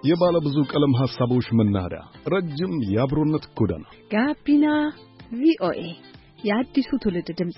የባለ ብዙ ቀለም ሐሳቦች መናኸሪያ ረጅም የአብሮነት ጎዳና ጋቢና ቪኦኤ የአዲሱ ትውልድ ድምጽ።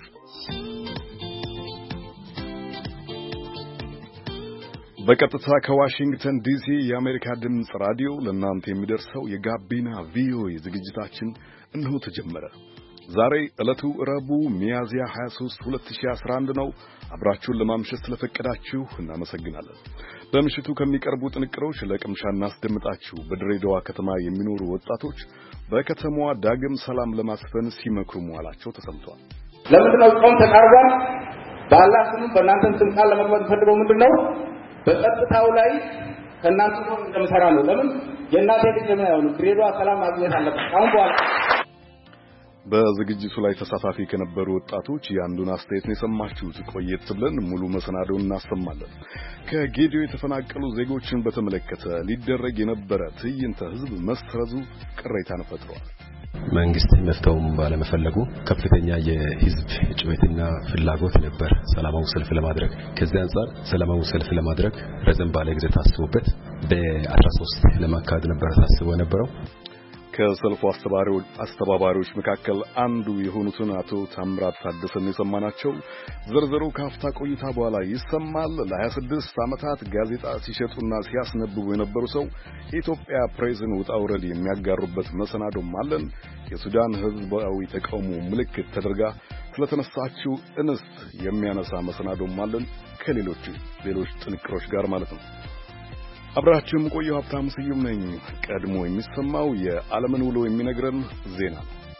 በቀጥታ ከዋሽንግተን ዲሲ የአሜሪካ ድምጽ ራዲዮ ለእናንተ የሚደርሰው የጋቢና ቪኦኤ ዝግጅታችን እነሆ ተጀመረ። ዛሬ ዕለቱ ረቡዕ ሚያዝያ 23 2011 ነው። አብራችሁን ለማምሸት ስለፈቀዳችሁ እናመሰግናለን። በምሽቱ ከሚቀርቡ ጥንቅሮች ለቅምሻ እናስደምጣችሁ። በድሬዳዋ ከተማ የሚኖሩ ወጣቶች በከተማዋ ዳግም ሰላም ለማስፈን ሲመክሩ መዋላቸው ተሰምቷል። ለምንድነው ጾም ተቃርቧል? በአላህ ስም በእናንተ ስም ቃል ለመግባት ፈልገው ምንድነው በጸጥታው ላይ ከእናንተ ነው እንደምሰራ ነው። ለምን የእናቴ ልጅ ነው ድሬዳዋ ሰላም ማግኘት አለበት። አሁን በኋላ በዝግጅቱ ላይ ተሳታፊ ከነበሩ ወጣቶች ያንዱን አስተያየት ነው የሰማችሁት። ቆየት ብለን ሙሉ መሰናዶውን እናሰማለን። ከጌዲዮ የተፈናቀሉ ዜጎችን በተመለከተ ሊደረግ የነበረ ትዕይንተ ህዝብ መሰረዙ ቅሬታን ፈጥሯል። መንግስት መፍታውን ባለመፈለጉ ከፍተኛ የህዝብ ጩኸትና ፍላጎት ነበር ሰላማዊ ሰልፍ ለማድረግ። ከዚህ አንፃር ሰላማዊ ሰልፍ ለማድረግ ረዘም ባለ ጊዜ ታስቦበት በ13 ለማካሄድ ነበር ታስቦ የነበረው። ከሰልፉ አስተባባሪዎች መካከል አንዱ የሆኑትን አቶ ታምራት ታደሰን የሰማናቸው። ዝርዝሩ ካፍታ ቆይታ በኋላ ይሰማል። ለ26 ዓመታት ጋዜጣ ሲሸጡና ሲያስነብቡ የነበሩ ሰው የኢትዮጵያ ፕሬስን ውጣ ውረድ የሚያጋሩበት መሰናዶም አለን። የሱዳን ህዝባዊ ተቃውሞ ምልክት ተደርጋ ስለተነሳችው እንስት የሚያነሳ መሰናዶም አለን። ከሌሎች ጥንቅሮች ጋር ማለት ነው። አብራችሁም ቆዩ። ሀብታሙ ስዩም ነኝ። ቀድሞ የሚሰማው የዓለምን ውሎ የሚነግረን ዜና።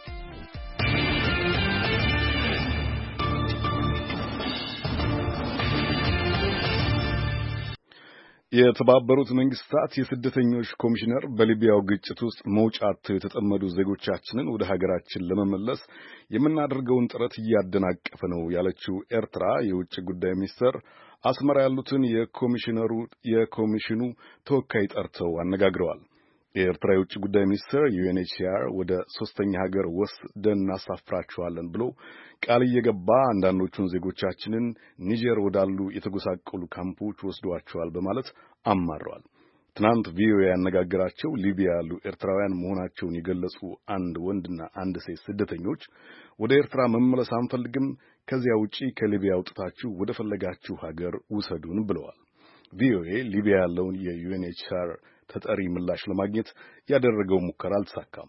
የተባበሩት መንግስታት የስደተኞች ኮሚሽነር በሊቢያው ግጭት ውስጥ መውጫ አጥተው የተጠመዱ ዜጎቻችንን ወደ ሀገራችን ለመመለስ የምናደርገውን ጥረት እያደናቀፈ ነው ያለችው ኤርትራ የውጭ ጉዳይ ሚኒስትር አስመራ ያሉትን የኮሚሽኑ ተወካይ ጠርተው አነጋግረዋል። የኤርትራ የውጭ ጉዳይ ሚኒስትር ዩኤንኤችሲአር ወደ ሶስተኛ ሀገር ወስደን እናሳፍራቸዋለን ብሎ ቃል እየገባ አንዳንዶቹን ዜጎቻችንን ኒጀር ወዳሉ የተጎሳቆሉ ካምፖች ወስዷቸዋል በማለት አማረዋል። ትናንት ቪኦኤ ያነጋገራቸው ሊቢያ ያሉ ኤርትራውያን መሆናቸውን የገለጹ አንድ ወንድና አንድ ሴት ስደተኞች ወደ ኤርትራ መመለስ አንፈልግም፣ ከዚያ ውጪ ከሊቢያ አውጥታችሁ ወደ ፈለጋችሁ ሀገር ውሰዱን ብለዋል። ቪኦኤ ሊቢያ ያለውን የዩኤንኤችሲአር ተጠሪ ምላሽ ለማግኘት ያደረገው ሙከራ አልተሳካም።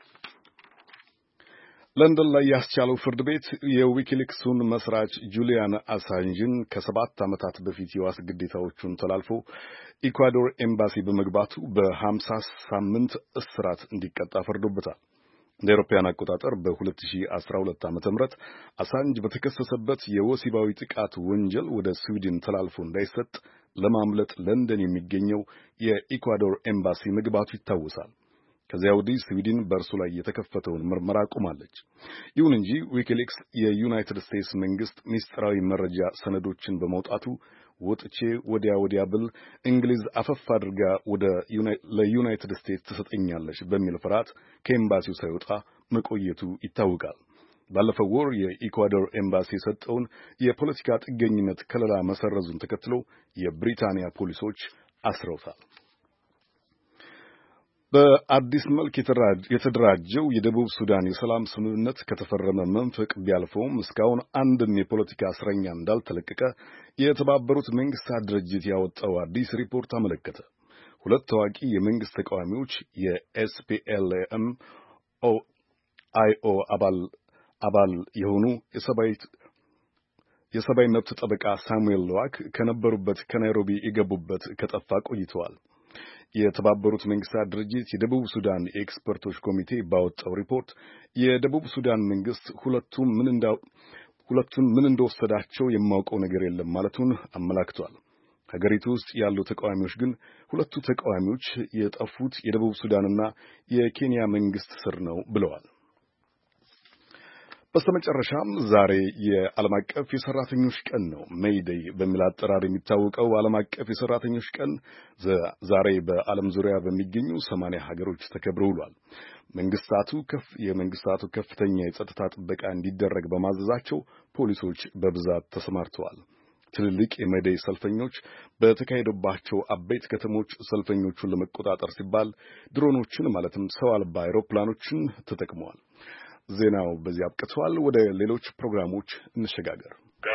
ለንደን ላይ ያስቻለው ፍርድ ቤት የዊኪሊክሱን መስራች ጁሊያን አሳንጅን ከ7 ዓመታት በፊት የዋስ ግዴታዎቹን ተላልፎ ኢኳዶር ኤምባሲ በመግባቱ በ50 ሳምንት እስራት እንዲቀጣ ፈርዶበታል። እንደ አውሮፓውያን አቆጣጠር በ2012 ዓ.ም አሳንጅ በተከሰሰበት የወሲባዊ ጥቃት ወንጀል ወደ ስዊድን ተላልፎ እንዳይሰጥ ለማምለጥ ለንደን የሚገኘው የኢኳዶር ኤምባሲ መግባቱ ይታወሳል። ከዚያ ወዲህ ስዊድን በእርሱ ላይ የተከፈተውን ምርመራ አቁማለች። ይሁን እንጂ ዊኪሊክስ የዩናይትድ ስቴትስ መንግስት ሚስጥራዊ መረጃ ሰነዶችን በመውጣቱ ወጥቼ ወዲያ ብል እንግሊዝ አፈፍ አድርጋ ለዩናይትድ ስቴትስ ትሰጠኛለች በሚል ፍርሃት ከኤምባሲው ሳይወጣ መቆየቱ ይታወቃል። ባለፈው ወር የኢኳዶር ኤምባሲ የሰጠውን የፖለቲካ ጥገኝነት ከለላ መሰረዙን ተከትሎ የብሪታንያ ፖሊሶች አስረውታል። በአዲስ መልክ የተደራጀው የደቡብ ሱዳን የሰላም ስምምነት ከተፈረመ መንፈቅ ቢያልፈውም እስካሁን አንድም የፖለቲካ እስረኛ እንዳልተለቀቀ የተባበሩት መንግስታት ድርጅት ያወጣው አዲስ ሪፖርት አመለከተ። ሁለት ታዋቂ የመንግስት ተቃዋሚዎች የኤስፒኤልኤም አይኦ አባል የሆኑ የሰብአዊ መብት ጠበቃ ሳሙኤል ሉዋክ ከነበሩበት ከናይሮቢ የገቡበት ከጠፋ ቆይተዋል። የተባበሩት መንግስታት ድርጅት የደቡብ ሱዳን ኤክስፐርቶች ኮሚቴ ባወጣው ሪፖርት የደቡብ ሱዳን መንግስት ሁለቱን ምን እንደወሰዳቸው የማውቀው ነገር የለም ማለቱን አመላክቷል። ሀገሪቱ ውስጥ ያሉ ተቃዋሚዎች ግን ሁለቱ ተቃዋሚዎች የጠፉት የደቡብ ሱዳንና የኬንያ መንግስት ስር ነው ብለዋል። በስተመጨረሻም ዛሬ የዓለም አቀፍ የሰራተኞች ቀን ነው። ሜይ ዴይ በሚል አጠራር የሚታወቀው ዓለም አቀፍ የሰራተኞች ቀን ዛሬ በዓለም ዙሪያ በሚገኙ 80 ሀገሮች ተከብሮ ውሏል። የመንግስታቱ ከፍተኛ የጸጥታ ጥበቃ እንዲደረግ በማዘዛቸው ፖሊሶች በብዛት ተሰማርተዋል። ትልልቅ የሜዴይ ሰልፈኞች በተካሄደባቸው አበይት ከተሞች ሰልፈኞቹን ለመቆጣጠር ሲባል ድሮኖችን ማለትም ሰው አልባ አውሮፕላኖችን ተጠቅመዋል። ዜናው በዚህ አብቅቷል። ወደ ሌሎች ፕሮግራሞች እንሸጋገር።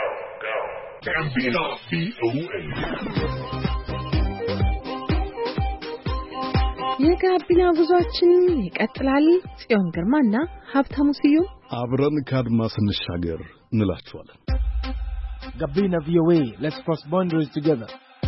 የጋቢና ጉዟችን ይቀጥላል። ጽዮን ግርማና ሀብታሙ ስዩም አብረን ከአድማስ እንሻገር እንላችኋለን። Gabina VOA, let's cross boundaries together.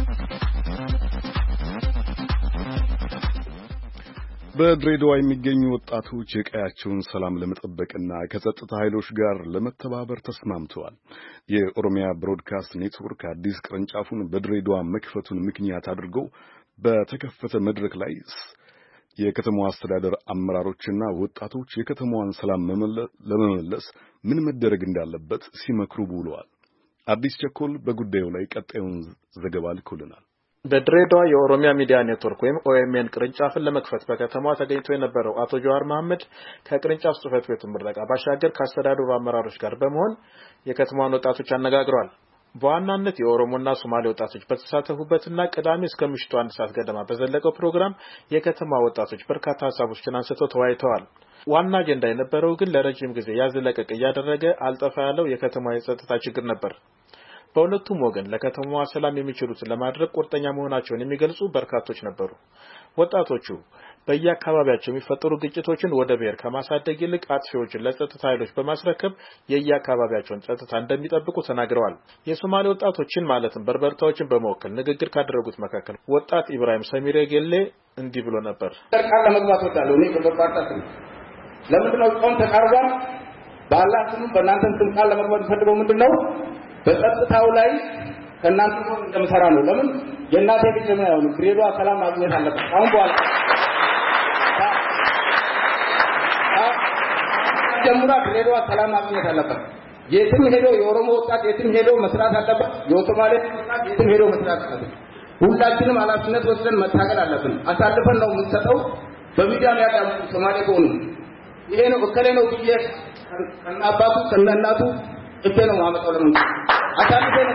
በድሬዳዋ የሚገኙ ወጣቶች የቀያቸውን ሰላም ለመጠበቅና ከጸጥታ ኃይሎች ጋር ለመተባበር ተስማምተዋል። የኦሮሚያ ብሮድካስት ኔትወርክ አዲስ ቅርንጫፉን በድሬዳዋ መክፈቱን ምክንያት አድርገው በተከፈተ መድረክ ላይ የከተማዋ አስተዳደር አመራሮችና ወጣቶች የከተማዋን ሰላም ለመመለስ ምን መደረግ እንዳለበት ሲመክሩ ውለዋል። አዲስ ቸኮል በጉዳዩ ላይ ቀጣዩን ዘገባ ልኮልናል። በድሬዳዋ የኦሮሚያ ሚዲያ ኔትወርክ ወይም ኦኤምኤን ቅርንጫፍን ለመክፈት በከተማዋ ተገኝቶ የነበረው አቶ ጀዋር መሐመድ ከቅርንጫፍ ጽሕፈት ቤቱ ምረቃ ባሻገር ከአስተዳደሩ አመራሮች ጋር በመሆን የከተማዋን ወጣቶች አነጋግረዋል። በዋናነት የኦሮሞና ሶማሌ ወጣቶች በተሳተፉበትና ቅዳሜ እስከ ምሽቱ 1 ሰዓት ገደማ በዘለቀው ፕሮግራም የከተማ ወጣቶች በርካታ ሐሳቦችን አንስተው ተወያይተዋል። ዋና አጀንዳ የነበረው ግን ለረጅም ጊዜ ያዝለቀቅ ያደረገ አልጠፋ ያለው የከተማ የጸጥታ ችግር ነበር። በሁለቱም ወገን ለከተማዋ ሰላም የሚችሉትን ለማድረግ ቁርጠኛ መሆናቸውን የሚገልጹ በርካቶች ነበሩ። ወጣቶቹ በየአካባቢያቸው የሚፈጠሩ ግጭቶችን ወደ ብሔር ከማሳደግ ይልቅ አጥፊዎችን ለጸጥታ ኃይሎች በማስረከብ የየአካባቢያቸውን ጸጥታ እንደሚጠብቁ ተናግረዋል። የሶማሌ ወጣቶችን ማለትም በርበርታዎችን በመወከል ንግግር ካደረጉት መካከል ወጣት ኢብራሂም ሰሚሬ ጌሌ እንዲህ ብሎ ነበር። ቃል ለመግባት ወጣለሁ እኔ በርበርታ ለምንድነው ጾም ተቃርቧል? በአላህ ስም በእናንተ ስም ቃል ለመግባት ፈልገው ምንድነው በጸጥታው ላይ ከእናንተ ጋር እንደምሰራ ነው። ለምን የእናቴ ልጅ ነው ያው ድሬዳዋ ሰላም ማግኘት አለበት። አሁን በኋላ ጀምራ ድሬዳዋ ሰላም ማግኘት አለበት። የትም ሄዶ የኦሮሞ ወጣት የትም ሄዶ መስራት አለበት። የሶማሌ ወጣት የትም ሄዶ መስራት አለበት። ሁላችንም ኃላፊነት ወስደን መታገል አለብን። አሳልፈን ነው የምንሰጠው። በሚዲያ ላይ ያለው ሶማሌ ቆኑ ይሄ ነው እከሌ ነው ብዬ ከናባቱ ከናናቱ እቴ ነው ማመጣው ለምን አሳልፈን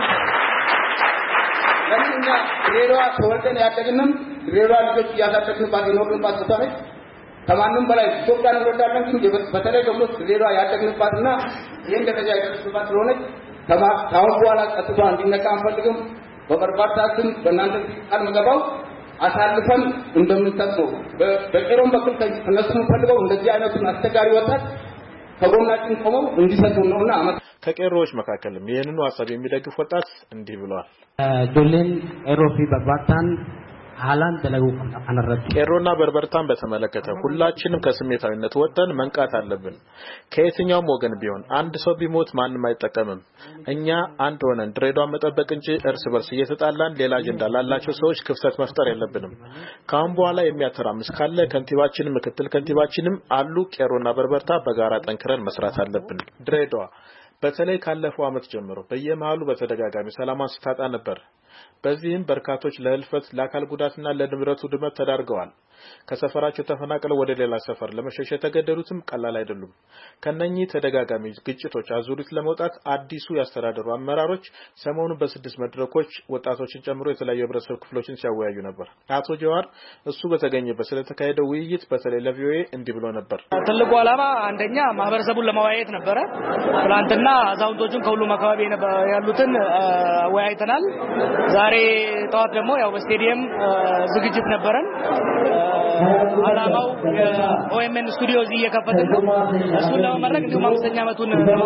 ለምንኛ ድሬዳዋ ተወልደን ያደግንም ድሬዳዋ ልጆች ያሳደግንባት የኖርንባት ቦታ ላይ ከማንም በላይ ኢትዮጵያን እንወዳለን። ግን በተለይ ደግሞ ድሬዳዋ ያደግንባትና ይሄን ደረጃ ያደረስንባት ስለሆነች ታውን በኋላ ጸጥታ እንዲነካ አንፈልግም። በበርባታችን በእናንተ ቃል መገባው አሳልፈን እንደምንሰጥ ነው። በቄሮም በኩል ከነሱም ፈልገው እንደዚህ አይነቱን አስቸጋሪ ወጣት ከጎናችን ቆመው እንዲሰጡ ነውና ከቄሮዎች መካከልም ይሄንኑ ሐሳብ የሚደግፍ ወጣት እንዲህ ብሏል። ዶሌን ኤሮፊ በርባታን ሃላን ደለጉ አነረጥ ቄሮና በርበርታን በተመለከተ ሁላችንም ከስሜታዊነት ወጥተን መንቃት አለብን። ከየትኛውም ወገን ቢሆን አንድ ሰው ቢሞት ማንም አይጠቀምም። እኛ አንድ ሆነን ድሬዳዋ መጠበቅ እንጂ እርስ በርስ እየተጣላን ሌላ አጀንዳ ላላቸው ሰዎች ክፍተት መፍጠር የለብንም። ካሁን በኋላ የሚያተራምስ ካለ ከንቲባችንም ምክትል ከንቲባችንም አሉ። ቄሮና በርበርታ በጋራ ጠንክረን መስራት አለብን። ድሬዳዋ በተለይ ካለፈው ዓመት ጀምሮ በየመሃሉ በተደጋጋሚ ሰላም ስታጣ ነበር። በዚህም በርካቶች ለህልፈት ለአካል ጉዳትና ለንብረት ውድመት ተዳርገዋል። ከሰፈራቸው ተፈናቅለው ወደ ሌላ ሰፈር ለመሸሽ የተገደሉትም ቀላል አይደሉም። ከነኚህ ተደጋጋሚ ግጭቶች አዙሪት ለመውጣት አዲሱ ያስተዳደሩ አመራሮች ሰሞኑን በ6 መድረኮች ወጣቶችን ጨምሮ የተለያዩ ህብረተሰብ ክፍሎችን ሲያወያዩ ነበር። አቶ ጀዋር እሱ በተገኘበት ስለተካሄደው ውይይት በተለይ ለቪኦኤ እንዲህ ብሎ ነበር። ትልቁ ዓላማ አንደኛ ማህበረሰቡን ለማወያየት ነበረ። ትናንትና አዛውንቶቹን ከሁሉም አካባቢ ያሉትን አወያይተናል። ዛሬ ጠዋት ደግሞ ያው በስቴዲየም ዝግጅት ነበረን። ዓላማው የኦኤምኤን ስቱዲዮ እዚህ እየከፈትን ነው። እሱን ለመመረቅ እንዲሁም 5ኛ ዓመቱን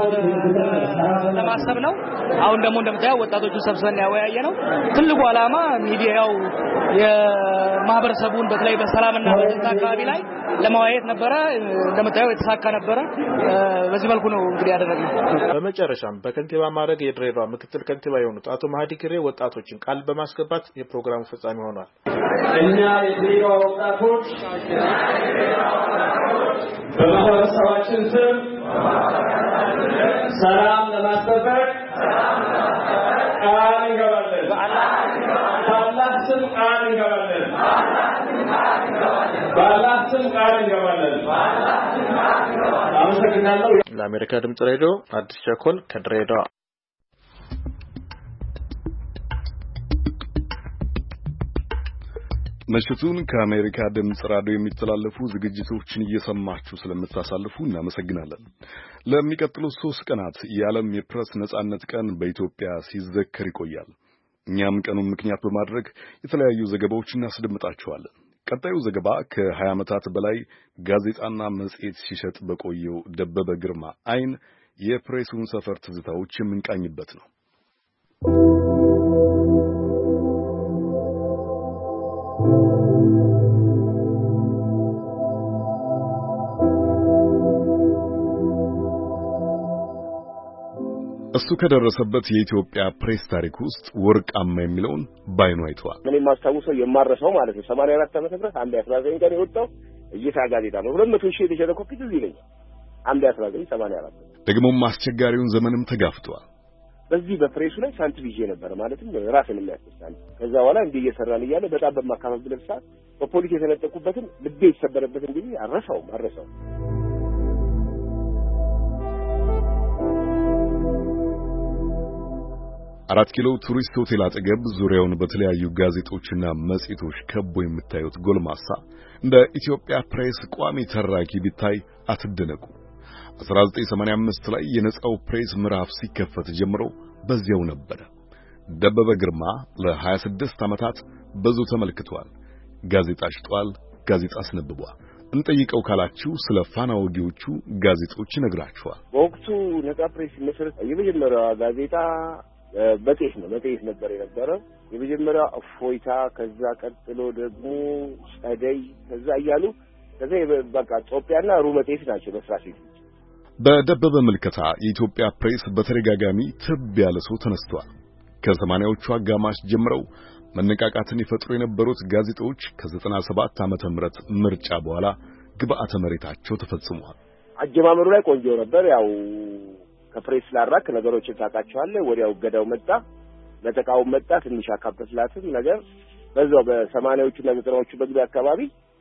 ለማሰብ ነው። አሁን ደግሞ እንደምታየው ወጣቶቹ ሰብስበን ያወያየ ነው። ትልቁ ዓላማ ሚዲያው የማህበረሰቡን በተለይ በሰላምና በጸጥታ አካባቢ ላይ ለማወያየት ነበረ። እንደምታየው የተሳካ ነበረ። በዚህ መልኩ ነው እንግዲህ ያደረግነው። በመጨረሻም በከንቲባ ማዕረግ የድሬዳዋ ምክትል ከንቲባ የሆኑት አቶ ማህዲ ግሬ ወጣቶችን ቃል በማስገባት የፕሮግራሙ ፍጻሜ ሆኗል። እኛ የድሬዳዋ ወጣቶች በማህበረሰባችን ስም ሰላም ለማስጠበቅ ቃል እንገባለን። በአላህ ስም ቃል እንገባለን። በአላህ ስም ቃል እንገባለን። አመሰግናለሁ። ለአሜሪካ ድምጽ ሬዲዮ አዲስ ቸኮል ከድሬዳዋ። ምሽቱን ከአሜሪካ ድምጽ ራዲዮ የሚተላለፉ ዝግጅቶችን እየሰማችሁ ስለምታሳልፉ እናመሰግናለን። ለሚቀጥሉት 3 ቀናት የዓለም የፕሬስ ነጻነት ቀን በኢትዮጵያ ሲዘከር ይቆያል። እኛም ቀኑን ምክንያት በማድረግ የተለያዩ ዘገባዎችን እናስደምጣችኋለን። ቀጣዩ ዘገባ ከ20 ዓመታት በላይ ጋዜጣና መጽሔት ሲሸጥ በቆየው ደበበ ግርማ አይን የፕሬሱን ሰፈር ትዝታዎች የምንቃኝበት ነው። እሱ ከደረሰበት የኢትዮጵያ ፕሬስ ታሪክ ውስጥ ወርቃማ የሚለውን ባይኑ አይቷል። ምን ማስተዋወሰው የማረሰው ማለት ነው 84 ዓመተ ምህረት አንድ 19 ቀን የወጣው እይታ ጋዜጣ ነው። 200,000 የተሸጠ ኮፒ ትዝ ይለኛል። አንድ 1984 ደግሞም አስቸጋሪውን ዘመንም ተጋፍቷል። በዚህ በፕሬሱ ላይ ሳንቲም ይዤ ነበር ማለትም ራስን የሚያስደስታል። ከዛ በኋላ እንዲህ እየሰራን እያለ በጣም በማካፈል ሰዓት በፖሊስ የተነጠቁበትን ልቤ የተሰበረበትን ጊዜ አረሳው። 4 ኪሎ ቱሪስት ሆቴል አጠገብ ዙሪያውን በተለያዩ ጋዜጦችና መጽሔቶች ከቦ የምታዩት ጎልማሳ እንደ ኢትዮጵያ ፕሬስ ቋሚ ተራኪ ቢታይ አትደነቁ። 1985 ላይ የነጻው ፕሬስ ምዕራፍ ሲከፈት ጀምሮ በዚያው ነበር። ደበበ ግርማ ለ26 ዓመታት ብዙ ተመልክቷል። ጋዜጣ ሽጧል፣ ጋዜጣ አስነብቧል። እንጠይቀው ካላችሁ ስለ ፋና ወጊዎቹ ጋዜጦች ይነግራችኋል። በወቅቱ ነጻ ፕሬስ መሰረት የመጀመሪያው ጋዜጣ መጽሔት ነበር የነበረው። የመጀመሪያው እፎይታ፣ ከዛ ቀጥሎ ደግሞ ጸደይ፣ ከዛ እያሉ ከዛ በቃ ኢትዮጵያና ሩመቴስ ናቸው መስራቾች። በደበበ ምልከታ የኢትዮጵያ ፕሬስ በተደጋጋሚ ትብ ያለ ሰው ተነስቷል። ከ80ዎቹ አጋማሽ ጀምረው መነቃቃትን ይፈጥሩ የነበሩት ጋዜጦች ከ97 ዓመተ ምህረት ምርጫ በኋላ ግብአተ መሬታቸው ተፈጽሟል። አጀማመሩ ላይ ቆንጆ ነበር። ያው ከፕሬስ ላራክ ነገሮችን ታውቃቸዋለህ። ወዲያው ገዳው መጣ፣ ለተቃውሞ መጣ። ትንሽ አካበትላትም ነገር በዛው በ80ዎቹ እና 90ዎቹ በግቢ አካባቢ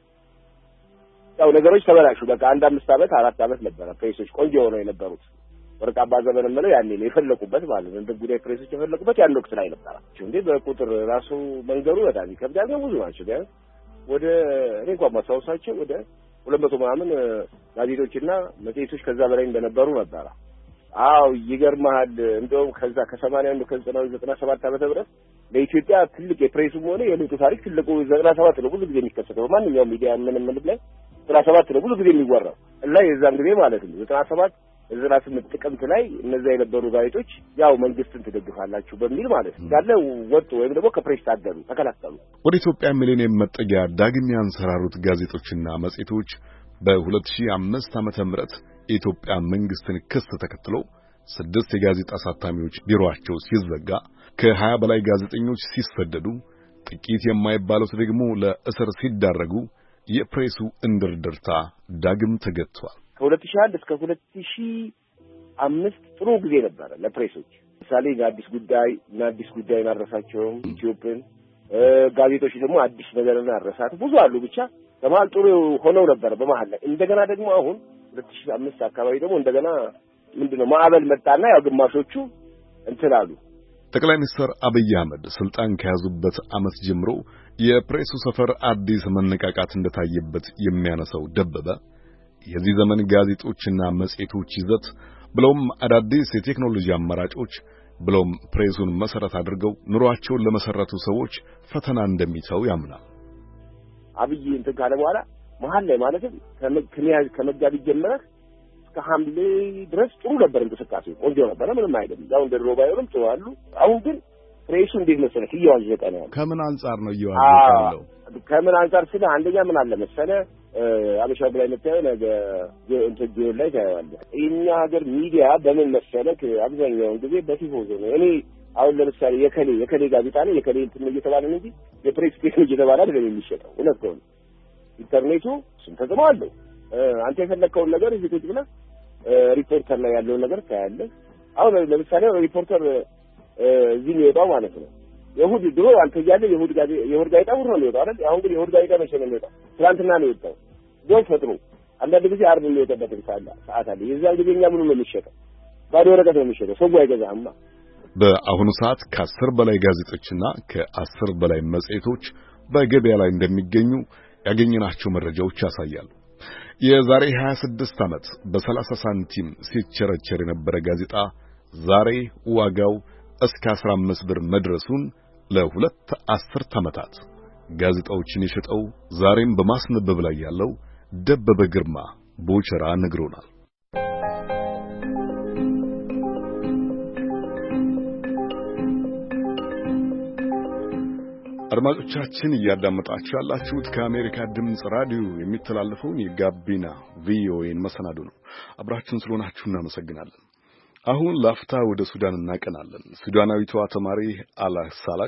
ያው ነገሮች ተበላሹ። በቃ 5 ዓመት 4 ዓመት ነበር ፕሬሶች ቆንጆ ሆነው የነበሩት። ወርቃማ ዘመን ማለት ያኔ ነው የፈለቁበት ማለት ነው። እንደ ጉዳይ ፕሬሶች የፈለቁበት ያን ወቅት ላይ ነበር። እንዴ በቁጥር ራሱ መንገሩ በጣም ይከብዳል። ብዙ ናቸው። ቢያንስ ወደ እኔ እንኳን ማስታወሳቸው ወደ 200 ምናምን ጋዜጦችና መጽሔቶች ከዛ በላይ እንደነበሩ ነበር። አው ይገርማል። እንደውም ከዛ ከ81 ከ97 ዓመተ ምህረት ለኢትዮጵያ ትልቅ የፕሬሱም ሆነ የለውጡ ታሪክ ትልቁ 97 ነው። ብዙ ጊዜ የሚከሰተው ማንኛውም ሚዲያ ምንም ላይ 97 ነው ብዙ ጊዜ የሚወራው እና የዛን ጊዜ ማለት ነው 97 98 ጥቅምት ላይ እነዛ የነበሩ ጋዜጦች ያው መንግስትን ትደግፋላችሁ በሚል ማለት ነው ያለ ወጡ ወይም ደግሞ ከፕሬስ ታገዱ ተከላከሉ። ወደ ኢትዮጵያ ሚሊኒየም መጠጊያ ዳግም ያንሰራሩት ጋዜጦችና መጽሔቶች በ2005 ዓመተ ምህረት የኢትዮጵያ መንግስትን ክስ ተከትሎ 6 የጋዜጣ አሳታሚዎች ቢሮአቸው ሲዘጋ ከ20 በላይ ጋዜጠኞች ሲሰደዱ ጥቂት የማይባሉት ደግሞ ለእስር ሲዳረጉ የፕሬሱ እንድርድርታ ዳግም ተገጥቷል። ከ2001 እስከ 2005 ጥሩ ጊዜ ነበር ለፕሬሶች። ምሳሌ አዲስ ጉዳይ ማረሳቸውም ኢትዮጵያን ጋዜጦች ደግሞ አዲስ ነገርና አረሳት ብዙ አሉ። ብቻ በመሃል ጥሩ ሆነው ነበር። በመሃል ላይ እንደገና ደግሞ አሁን 2005 አካባቢ ደግሞ እንደገና ምንድነው ማዕበል መጣና ያው ግማሾቹ እንትላሉ። ጠቅላይ ሚኒስትር አብይ አህመድ ስልጣን ከያዙበት ዓመት ጀምሮ የፕሬሱ ሰፈር አዲስ መነቃቃት እንደታየበት የሚያነሳው ደበበ የዚህ ዘመን ጋዜጦችና መጽሔቶች ይዘት ብለውም አዳዲስ የቴክኖሎጂ አማራጮች ብለውም ፕሬሱን መሰረት አድርገው ኑሯቸውን ለመሰረቱ ሰዎች ፈተና እንደሚተው ያምናል። አብይ እንትን ካለ በኋላ መሃል ላይ ማለትም ከመጋቢት ጀምረህ እስከ ሐምሌ ድረስ ጥሩ ነበር እንቅስቃሴ ቆንጆ ነበር። ምንም አይደለም። ያው እንደ ድሮ ባይሆንም ጥሩ አሉ። አሁን ግን ፕሬሱ እንዴት መሰለህ እየዋዠቀ ነው ያለው። ከምን አንፃር ነው እየዋዠቀ ያለው? ከምን አንፃር ስለ አንደኛ ምን አለ መሰለህ አበሻው ላይ መጣው ነገር ኢንተርቪው ላይ ታያለህ። የኛ ሀገር ሚዲያ በምን መሰለህ አብዛኛውን ጊዜ በቲፎዞ ነው። እኔ አሁን ለምሳሌ የከሌ ጋዜጣ ነው የከሌ እንትን እየተባለ ነው እንጂ የፕሬስ ቴክኖሎጂ እየተባለ አይደለም የሚሸጠው። እውነት ነው። ኢንተርኔቱ ስንተዝማ አለው። አንተ የፈለከውን ነገር እዚህ ቁጭ ብለህ ሪፖርተር ላይ ያለውን ነገር ታያለህ። አሁን ለምሳሌ ሪፖርተር እዚህ የሚወጣው ማለት ነው የሁድ ድሮ አንተ ያለ የሁድ ጋዜጣ ነው የሚወጣው አይደል? አሁን ግን የሁድ ጋዜጣ መቼ ነው የሚወጣው? ትናንትና ነው የወጣው። ዶን ፈጥሮ አንዳንድ ጊዜ አርብ የሚወጣበት ሰዓት አለ። የዛን ጊዜ እኛ ምኑ ነው የሚሸጠው? ባዶ ወረቀት ነው የሚሸጠው። ሰው አይገዛህማ። በአሁኑ ሰዓት ከ10 በላይ ጋዜጦችና ከ10 በላይ መጽሔቶች በገበያ ላይ እንደሚገኙ ያገኘናቸው መረጃዎች ያሳያሉ። የዛሬ 26 ዓመት በ30 ሳንቲም ሲቸረቸር የነበረ ጋዜጣ ዛሬ ዋጋው እስከ 15 ብር መድረሱን ለሁለት አስርት ዓመታት ጋዜጣዎችን የሸጠው ዛሬም በማስነበብ ላይ ያለው ደበበ ግርማ ቦቸራ ነግሮናል። አድማጮቻችን እያዳመጣችሁ ያላችሁት ከአሜሪካ ድምጽ ራዲዮ የሚተላለፈውን የጋቢና ቪኦኤን መሰናዶ ነው። አብራችሁን ስለሆናችሁ እናመሰግናለን። አሁን ላፍታ ወደ ሱዳን እናቀናለን። ሱዳናዊቷ ተማሪ አላህ ሳላህ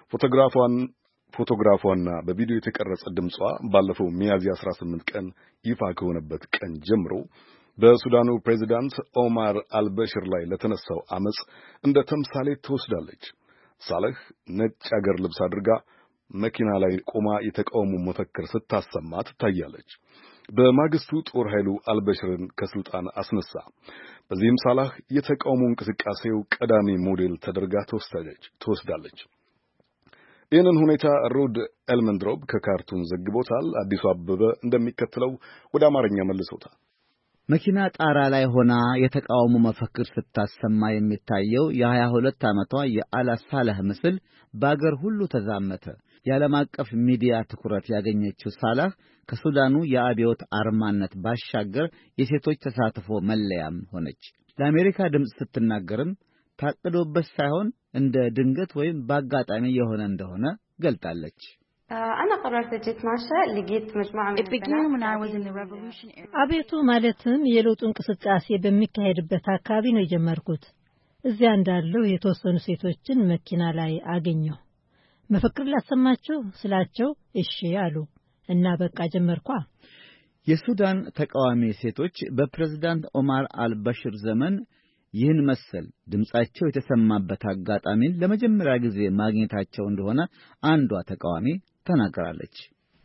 ፎቶግራፏና በቪዲዮ የተቀረጸ ድምጿ ባለፈው ሚያዝያ 18 ቀን ይፋ ከሆነበት ቀን ጀምሮ በሱዳኑ ፕሬዝዳንት ኦማር አልበሽር ላይ ለተነሳው አመጽ እንደ ተምሳሌት ተወስዳለች። ሳላህ ነጭ አገር ልብስ አድርጋ መኪና ላይ ቆማ የተቃውሞ መፈክር ስታሰማ ትታያለች። በማግስቱ ጦር ኃይሉ አልበሽርን ከስልጣን አስነሳ። በዚህም ሳላህ የተቃውሞ እንቅስቃሴው ቀዳሚ ሞዴል ተደርጋ ተወስዳለች። ይህንን ሁኔታ ሮድ ኤልመንድሮብ ከካርቱም ዘግቦታል። አዲሱ አበበ እንደሚከተለው ወደ አማርኛ መልሶታል። መኪና ጣራ ላይ ሆና የተቃውሞ መፈክር ስታሰማ የሚታየው የ22 ዓመቷ የአላህ ሳላህ ምስል በአገር ሁሉ ተዛመተ። የዓለም አቀፍ ሚዲያ ትኩረት ያገኘችው ሳላህ ከሱዳኑ የአብዮት አርማነት ባሻገር የሴቶች ተሳትፎ መለያም ሆነች። ለአሜሪካ ድምፅ ስትናገርም ታቅዶበት ሳይሆን እንደ ድንገት ወይም በአጋጣሚ የሆነ እንደሆነ ገልጣለች። አብዮቱ ማለትም የለውጡ እንቅስቃሴ በሚካሄድበት አካባቢ ነው የጀመርኩት። እዚያ እንዳለው የተወሰኑ ሴቶችን መኪና ላይ አገኘሁ። መፈክር ላሰማቸው ስላቸው እሺ አሉ እና በቃ ጀመርኳ። የሱዳን ተቃዋሚ ሴቶች በፕሬዝዳንት ኦማር አልበሽር ዘመን ይህን መሰል ድምጻቸው የተሰማበት አጋጣሚን ለመጀመሪያ ጊዜ ማግኘታቸው እንደሆነ አንዷ ተቃዋሚ ተናግራለች።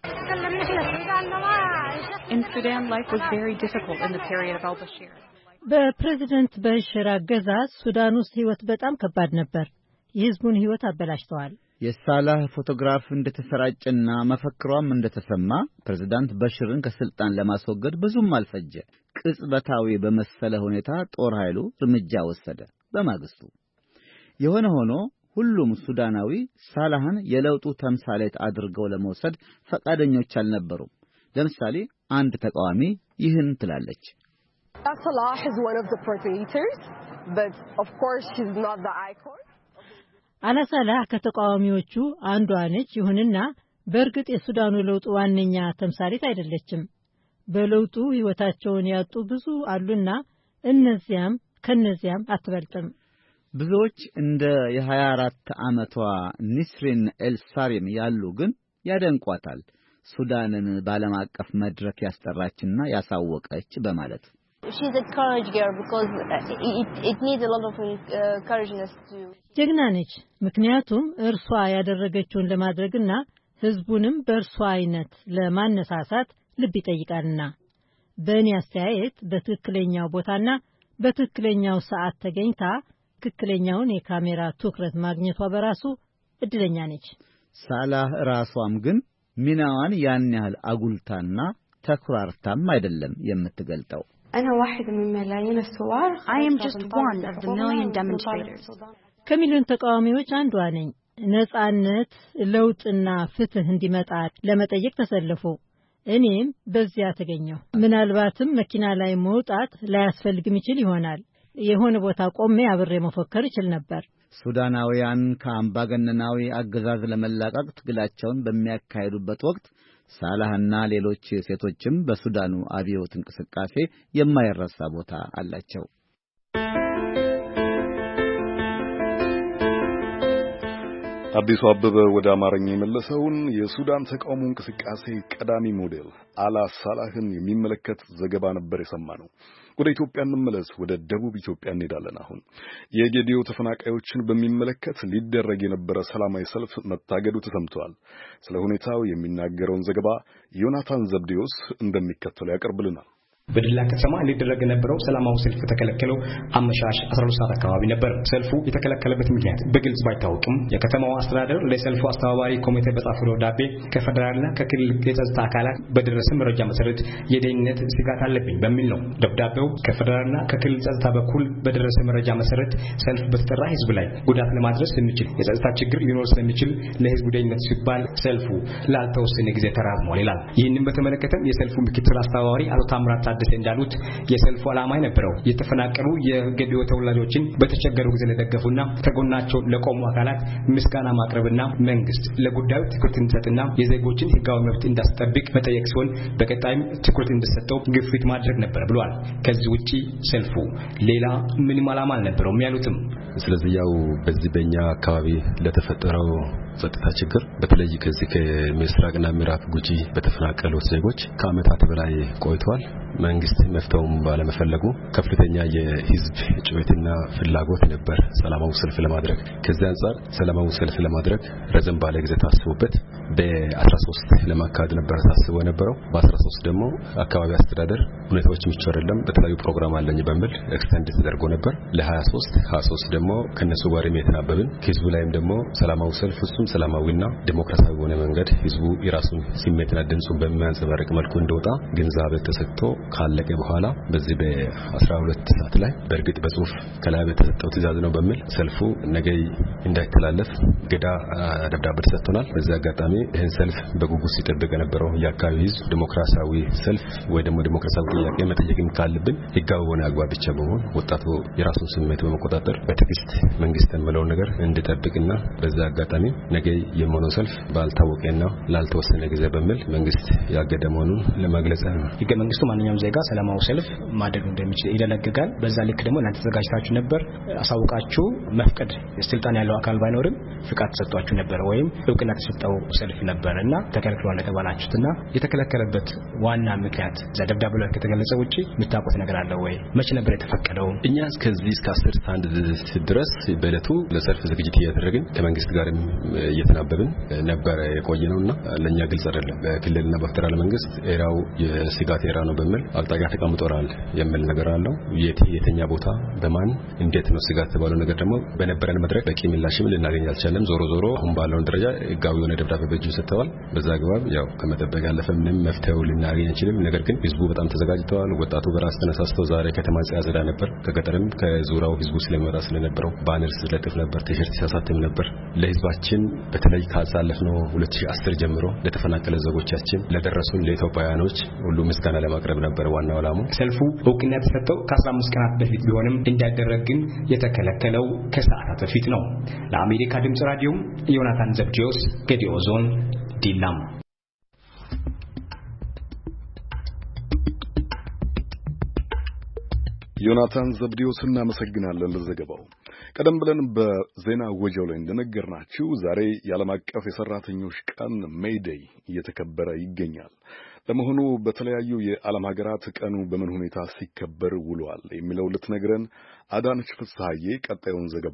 በፕሬዝዳንት በሽር አገዛዝ ሱዳን ውስጥ ሕይወት በጣም ከባድ ነበር። የሕዝቡን ሕይወት አበላሽተዋል። የሳላህ ፎቶግራፍ እንደተሰራጨና መፈክሯም እንደተሰማ ፕሬዝዳንት በሽርን ከስልጣን ለማስወገድ ብዙም አልፈጀ። ቅጽበታዊ በመሰለ ሁኔታ ጦር ኃይሉ እርምጃ ወሰደ። በማግስቱ የሆነ ሆኖ ሁሉም ሱዳናዊ ሳላህን የለውጡ ተምሳሌት አድርገው ለመውሰድ ፈቃደኞች አልነበሩም። ለምሳሌ አንድ ተቃዋሚ ይህን ትላለች። አላሳላህ ከተቃዋሚዎቹ አንዷ ነች። ይሁንና በእርግጥ የሱዳኑ ለውጥ ዋነኛ ተምሳሌት አይደለችም። በለውጡ ሕይወታቸውን ያጡ ብዙ አሉና ከነዚያም አትበልጥም። ብዙዎች እንደ የ24 ዓመቷ ኒስሪን ኤልሳሪም ያሉ ግን ያደንቋታል። ሱዳንን በዓለም አቀፍ መድረክ ያስጠራችና ያሳወቀች በማለት ጀግና ነች። ምክንያቱም እርሷ ያደረገችውን ለማድረግና ሕዝቡንም በእርሷ አይነት ለማነሳሳት ልብ ይጠይቃልና። በእኔ አስተያየት በትክክለኛው ቦታና በትክክለኛው ሰዓት ተገኝታ ትክክለኛውን የካሜራ ትኩረት ማግኘቷ በራሱ እድለኛ ነች። ሳላህ ራሷም ግን ሚናዋን ያን ያህል አጉልታና ተኩራርታም አይደለም የምትገልጠው። ከሚሊዮን ተቃዋሚዎች አንዷ ነኝ። ነጻነት፣ ለውጥና ፍትህ እንዲመጣ ለመጠየቅ ተሰለፉ። እኔም በዚያ ተገኘሁ። ምናልባትም መኪና ላይ መውጣት ላያስፈልግም ይችል ይሆናል። የሆነ ቦታ ቆሜ አብሬ መፎከር ይችል ነበር። ሱዳናውያን ከአምባገነናዊ አገዛዝ ለመላቀቅ ትግላቸውን በሚያካሂዱበት ወቅት ሳላህና ሌሎች ሴቶችም በሱዳኑ አብዮት እንቅስቃሴ የማይረሳ ቦታ አላቸው። አዲሱ አበበ ወደ አማርኛ የመለሰውን የሱዳን ተቃውሞ እንቅስቃሴ ቀዳሚ ሞዴል አላህ ሳላህን የሚመለከት ዘገባ ነበር የሰማነው። ወደ ኢትዮጵያ እንመለስ። ወደ ደቡብ ኢትዮጵያ እንሄዳለን። አሁን የጌዲዮ ተፈናቃዮችን በሚመለከት ሊደረግ የነበረ ሰላማዊ ሰልፍ መታገዱ ተሰምቷል። ስለ ሁኔታው የሚናገረውን ዘገባ ዮናታን ዘብዴዎስ እንደሚከተለው ያቀርብልናል። በድላ ከተማ ሊደረግ የነበረው ሰላማዊ ሰልፍ የተከለከለው አመሻሽ 12 ሰዓት አካባቢ ነበር። ሰልፉ የተከለከለበት ምክንያት በግልጽ ባይታወቅም የከተማው አስተዳደር ለሰልፉ አስተባባሪ ኮሚቴ በጻፈው ደብዳቤ ከፌደራልና ከክልል የጸጥታ አካላት በደረሰ መረጃ መሰረት የደህንነት ስጋት አለብኝ በሚል ነው። ደብዳቤው ከፌደራልና ከክልል ጸጥታ በኩል በደረሰ መረጃ መሰረት ሰልፍ በተጠራ ህዝብ ላይ ጉዳት ለማድረስ የሚችል የጸጥታ ችግር ሊኖር ስለሚችል ለህዝቡ ደህንነት ሲባል ሰልፉ ላልተወሰነ ጊዜ ተራዝሟል ይላል። ይህንን በተመለከተ የሰልፉ ምክትል አስተባባሪ አቶ ታምራት ታደሰ እንዳሉት የሰልፉ ዓላማ የነበረው የተፈናቀሉ የገቢው ተወላጆችን በተቸገሩ ጊዜ ለደገፉና ከጎናቸው ለቆሙ አካላት ምስጋና ማቅረብና መንግስት ለጉዳዩ ትኩረት እንዲሰጥና የዜጎችን ህጋዊ መብት እንዳስጠብቅ መጠየቅ ሲሆን በቀጣይም ትኩረት እንዲሰጠው ግፊት ማድረግ ነበር ብለዋል። ከዚህ ውጪ ሰልፉ ሌላ ምንም ዓላማ አልነበረውም ያሉትም ስለዚህ ያው በዚህ በእኛ አካባቢ ለተፈጠረው ጸጥታ ችግር በተለይ ከዚህ ከምስራቅና ምዕራብ ጉጂ በተፈናቀሉ ዜጎች ከዓመታት በላይ ቆይተዋል። መንግስት መፍትሄውን ባለመፈለጉ ከፍተኛ የህዝብ ጩኸትና ፍላጎት ነበር ሰላማዊ ሰልፍ ለማድረግ። ከዚህ አንፃር ሰላማዊ ሰልፍ ለማድረግ ረዘም ባለ ጊዜ ታስቦበት በ13 ለማካሄድ ነበር ታስቦ የነበረው። በ13 ደግሞ አካባቢ አስተዳደር ሁኔታዎች ምቹ አይደለም በተለያዩ ፕሮግራም አለኝ በሚል ኤክስቴንድ ተደርጎ ነበር ለ23 ደግሞ ከነሱ ጋር የተናበብን ህዝቡ ላይም ደግሞ ሰላማዊ ሰልፍ ፍጹም ሰላማዊና ዲሞክራሲያዊ በሆነ መንገድ ህዝቡ የራሱን ስሜትና ድምጹን በሚያንጸባርቅ መልኩ እንደወጣ ግንዛቤ ተሰጥቶ ካለቀ በኋላ በዚህ በ12 ሰዓት ላይ በእርግጥ በጽሁፍ ከላይ በተሰጠው ትዕዛዝ ነው በሚል ሰልፉ ነገ እንዳይተላለፍ ገዳ ደብዳቤ ተሰጥቷል። በዚህ አጋጣሚ ይህን ሰልፍ በጉጉት ሲጠብቅ የነበረው የአካባቢ ህዝብ ዲሞክራሲያዊ ሰልፍ ወይ ደግሞ ዲሞክራሲያዊ ጥያቄ መጠየቅ ካለብን ህጋዊ በሆነ አግባብ ብቻ በመሆን ወጣቱ የራሱን ስሜት በመቆጣጠር በትዕግስት መንግስትን መለው ነገር እንዲጠብቅና በዚህ አጋጣሚ ነገ የሞኖ ሰልፍ ባልታወቀና ላልተወሰነ ጊዜ በሚል መንግስት ያገደ መሆኑን ለማግለጽ ነው። ህገ መንግስቱ ማንኛውም ዜጋ ሰላማዊ ሰልፍ ማድረግ እንደሚችል ይደነግጋል። በዛ ልክ ደግሞ እናንተ ተዘጋጅታችሁ ነበር፣ አሳውቃችሁ መፍቀድ ስልጣን ያለው አካል ባይኖርም ፍቃድ ተሰጥቷችሁ ነበር ወይም እውቅና ተሰጠው ሰልፍ ነበርና ተከልክሏል ተባላችሁና የተከለከለበት ዋና ምክንያት ደብዳቤው ላይ ከተገለጸ ውጪ የምታውቁት ነገር አለ ወይ? መቼ ነበር የተፈቀደው? እኛ እስከዚህ እስከ 10 ሰዓት ድረስ በእለቱ ለሰልፍ ዝግጅት እያደረግን ከመንግስት ጋር እየተናበብን ነበር የቆየነውና ለኛ ግልጽ አይደለም። በክልልና በፌደራል መንግስት ኤራው የስጋት ኤራ ነው በሚል አቅጣጫ ተቀምጦራል የሚል ነገር አለው። የትኛ ቦታ በማን እንዴት ነው ስጋት ተባለው ነገር ደግሞ በነበረን መድረክ በቂ ምላሽም ልናገኝ አልቻለም። ዞሮ አሁን ባለው ደረጃ ህጋዊ የሆነ ደብዳቤ በእጁ ሰጥተዋል። በዛ አግባብ ያው ከመጠበቅ ያለፈ ምንም መፍትሄው ልናገኝ አንችልም። ነገር ግን ህዝቡ በጣም ተዘጋጅተዋል። ወጣቱ በራስ ተነሳስቶ ዛሬ ከተማ ሲያዘዳ ነበር። ከገጠርም ከዙሪያው ህዝቡ ስለመራ ስለነበረው ባነር ስለጥፍ ነበር፣ ቲሸርት ሲያሳትም ነበር። ለህዝባችን በተለይ ካሳለፍነው 2010 ጀምሮ ለተፈናቀለ ዜጎቻችን ለደረሱን ለኢትዮጵያውያኖች ሁሉ ምስጋና ለማቅረብ ነበር ዋናው ዓላማው። ሰልፉ እውቅና የተሰጠው ከ15 ቀናት በፊት ቢሆንም እንዳይደረግ ግን የተከለከለው ከሰዓታት በፊት ነው። ለአሜሪካ ድምጽ ራዲዮ ዮናታን ዘብዴዎስ ገዲኦ ዞን ዲላም። ዮናታን ዘብዴዎስ እናመሰግናለን ለዘገባው። ቀደም ብለን በዜና ወጃው ላይ እንደነገርናችሁ ዛሬ የዓለም አቀፍ የሰራተኞች ቀን ሜይ ዴይ እየተከበረ ይገኛል። ለመሆኑ በተለያዩ የዓለም ሀገራት ቀኑ በምን ሁኔታ ሲከበር ውሏል የሚለው ልትነግረን አዳነች ፍስሐዬ ቀጣዩን ዘገባ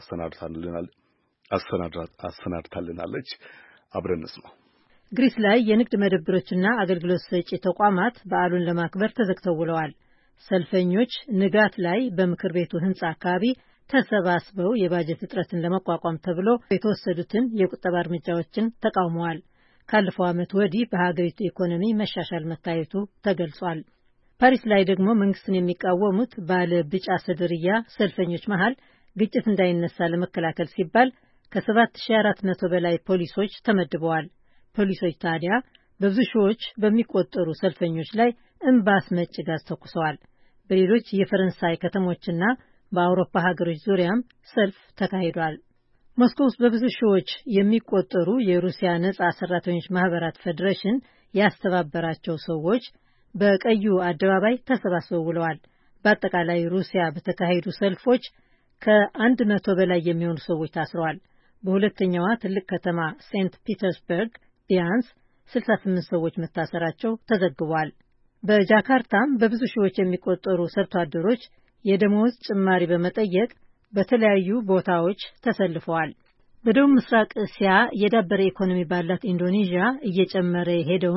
አሰናድታልናለች። አብረን እንስማ። ግሪስ ላይ የንግድ መደብሮችና አገልግሎት ሰጪ ተቋማት በዓሉን ለማክበር ተዘግተው ውለዋል። ሰልፈኞች ንጋት ላይ በምክር ቤቱ ህንጻ አካባቢ ተሰባስበው የባጀት እጥረትን ለመቋቋም ተብሎ የተወሰዱትን የቁጠባ እርምጃዎችን ተቃውመዋል። ካለፈው ዓመት ወዲህ በሀገሪቱ ኢኮኖሚ መሻሻል መታየቱ ተገልጿል። ፓሪስ ላይ ደግሞ መንግስትን የሚቃወሙት ባለ ቢጫ ሰደርያ ሰልፈኞች መሃል ግጭት እንዳይነሳ ለመከላከል ሲባል ከ7400 በላይ ፖሊሶች ተመድበዋል። ፖሊሶች ታዲያ በብዙ ሺዎች በሚቆጠሩ ሰልፈኞች ላይ እምባስ መጭ ጋዝ ተኩሰዋል። በሌሎች የፈረንሳይ ከተሞችና በአውሮፓ ሀገሮች ዙሪያም ሰልፍ ተካሂዷል። ሞስኮ ውስጥ በብዙ ሺዎች የሚቆጠሩ የሩሲያ ነጻ ሰራተኞች ማህበራት ፌዴሬሽን ያስተባበራቸው ሰዎች በቀዩ አደባባይ ተሰባስበው ውለዋል። በአጠቃላይ ሩሲያ በተካሄዱ ሰልፎች ከ100 በላይ የሚሆኑ ሰዎች ታስረዋል። በሁለተኛዋ ትልቅ ከተማ ሴንት ፒተርስበርግ ቢያንስ 68 ሰዎች መታሰራቸው ተዘግቧል። በጃካርታም በብዙ ሺዎች የሚቆጠሩ ሰርቶ አደሮች የደሞዝ ጭማሪ በመጠየቅ በተለያዩ ቦታዎች ተሰልፈዋል። በደቡብ ምስራቅ እስያ የዳበረ ኢኮኖሚ ባላት ኢንዶኔዥያ እየጨመረ የሄደውን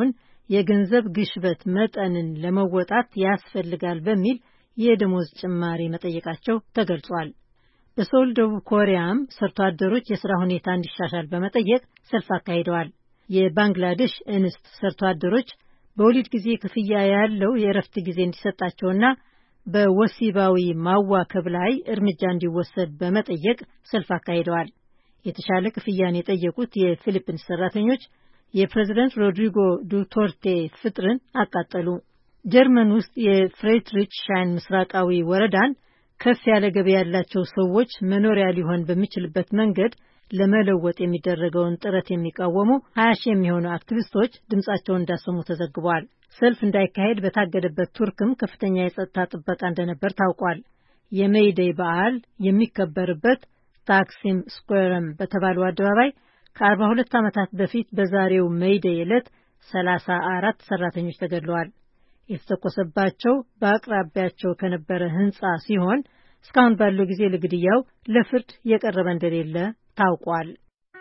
የገንዘብ ግሽበት መጠንን ለመወጣት ያስፈልጋል በሚል የደሞዝ ጭማሪ መጠየቃቸው ተገልጿል። በሶል ደቡብ ኮሪያም ሰርቶ አደሮች የሥራ ሁኔታ እንዲሻሻል በመጠየቅ ሰልፍ አካሂደዋል። የባንግላዴሽ እንስት ሰርቶ አደሮች በወሊድ ጊዜ ክፍያ ያለው የእረፍት ጊዜ እንዲሰጣቸውና በወሲባዊ ማዋከብ ላይ እርምጃ እንዲወሰድ በመጠየቅ ሰልፍ አካሂደዋል። የተሻለ ክፍያን የጠየቁት የፊሊፒንስ ሰራተኞች የፕሬዝዳንት ሮድሪጎ ዱቶርቴ ፍጥርን አቃጠሉ። ጀርመን ውስጥ የፍሬድሪች ሻይን ምስራቃዊ ወረዳን ከፍ ያለ ገቢ ያላቸው ሰዎች መኖሪያ ሊሆን በሚችልበት መንገድ ለመለወጥ የሚደረገውን ጥረት የሚቃወሙ 20 ሺህ የሚሆኑ አክቲቪስቶች ድምጻቸውን እንዳሰሙ ተዘግቧል። ሰልፍ እንዳይካሄድ በታገደበት ቱርክም ከፍተኛ የጸጥታ ጥበቃ እንደነበር ታውቋል። የሜይዴይ በዓል የሚከበርበት ታክሲም ስኩዌርም በተባለው አደባባይ ከ42 ዓመታት በፊት በዛሬው ሜይዴይ ዕለት 34 ሰራተኞች ተገድለዋል። የተተኮሰባቸው በአቅራቢያቸው ከነበረ ህንጻ ሲሆን እስካሁን ባለው ጊዜ ለግድያው ለፍርድ የቀረበ እንደሌለ ታውቋል።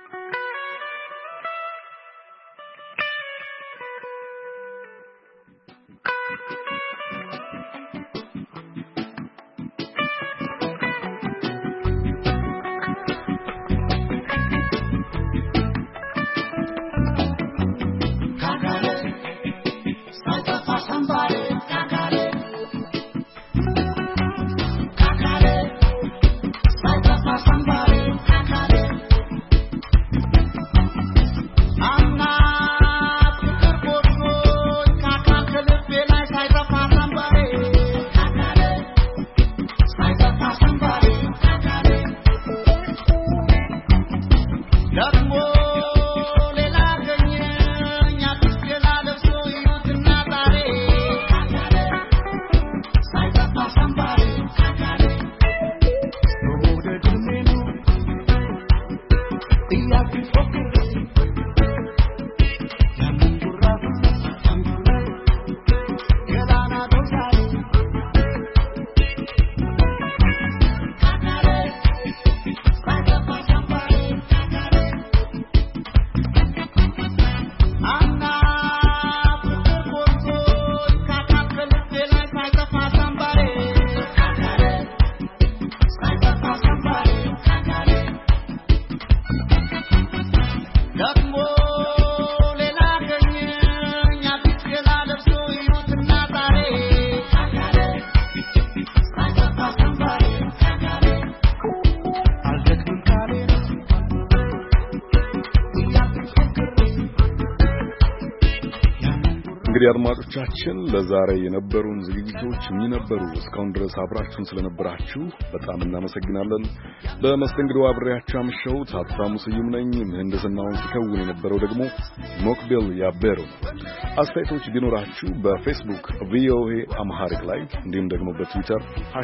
እንግዲህ አድማጮቻችን ለዛሬ የነበሩን ዝግጅቶች ነበሩ። እስካሁን ድረስ አብራችሁን ስለነበራችሁ በጣም እናመሰግናለን። በመስተንግዶ አብሬያችሁ አመሸሁት ሀብታሙ ስዩም ነኝ። ምህንድስናውን ሲከውን የነበረው ደግሞ ሞክቤል ያበሩ። አስተያየቶች ቢኖራችሁ በፌስቡክ ቪኦኤ አምሃሪክ ላይ እንዲሁም ደግሞ በትዊተር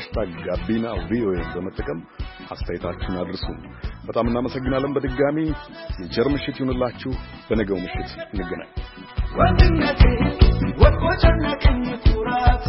#GabinaVOA በመጠቀም አስተያየታችሁን አድርሱ። በጣም እናመሰግናለን። በድጋሚ የቸር ምሽት ይሁንላችሁ። በነገው ምሽት እንገናኝ። ወንድነቴ ወቆጨነቀኝ ኩራት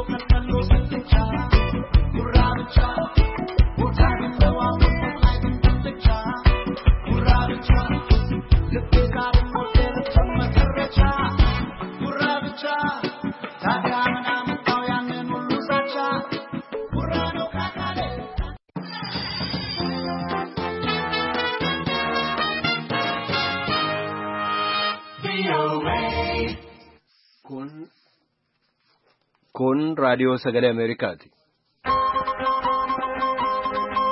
Gurra bicha, gurra bicha, Kun raadiyoo sagalee Ameerikaati.